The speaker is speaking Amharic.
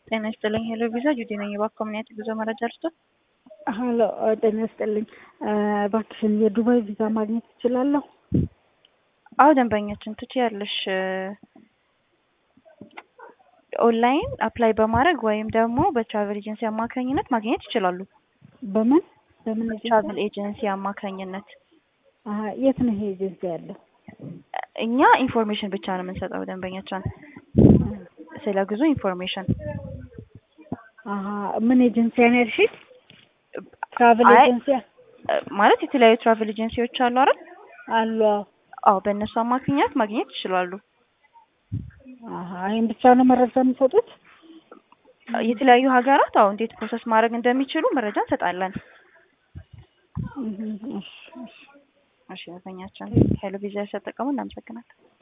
ጤና ይስጥልኝ። ሄሎ ቪዛ ጁዲ ነኝ። በኮሚኒቲ ጉዞ መረጃ ልስጥ። ሀሎ ጤና ይስጥልኝ። እባክሽን የዱባይ ቪዛ ማግኘት እችላለሁ? አዎ ደንበኛችን ትችያለሽ። ኦንላይን አፕላይ በማድረግ ወይም ደግሞ በትራቨል ኤጀንሲ አማካኝነት ማግኘት ይችላሉ። በምን ትራቨል ኤጀንሲ አማካኝነት። የት ነው ይሄ ኤጀንሲ ያለው? እኛ ኢንፎርሜሽን ብቻ ነው የምንሰጠው ደንበኛችን ስለ ጉዞ ኢንፎርሜሽን። ምን ኤጀንሲ ነው ያልሽኝ? ትራቨል ኤጀንሲ ማለት የተለያዩ ትራቨል ኤጀንሲዎች አሉ አይደል? አሉ። አዎ በእነሱ አማካኝነት ማግኘት ይችላሉ። ይሄን ብቻ ነው መረጃ የምትሰጡት? የተለያዩ ሀገራት አዎ እንዴት ፕሮሰስ ማድረግ እንደሚችሉ መረጃ እንሰጣለን። እሺ ደንበኛችን ሄሎ ቪዛ ተጠቀሙ። እናመሰግናለን።